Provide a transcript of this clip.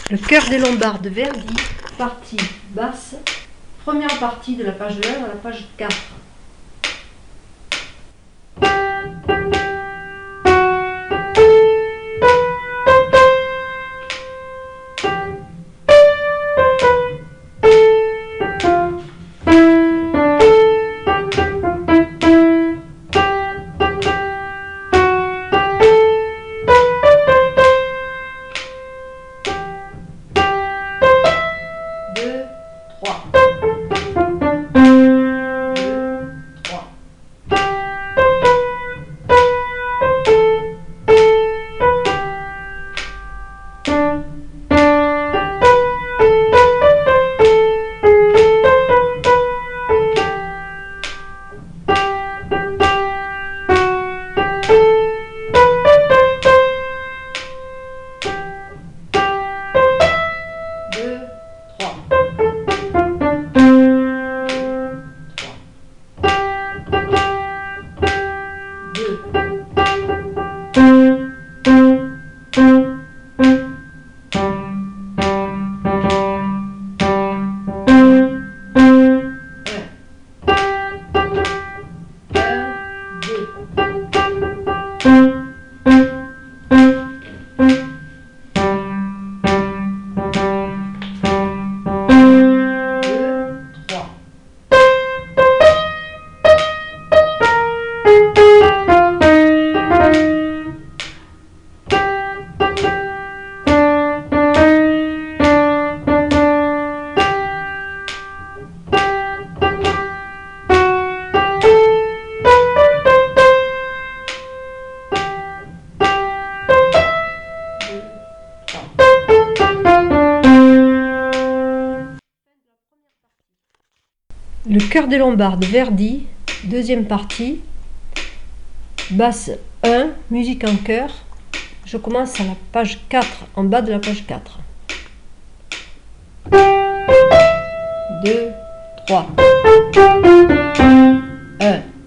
Le chœur des Lombards de Verdi, partie basse, première partie de la page 1 à la page 4. Le chœur des Lombards de Verdi, deuxième partie, basse 1, musique en chœur. Je commence à la page 4, en bas de la page 4. 2, 3. 1.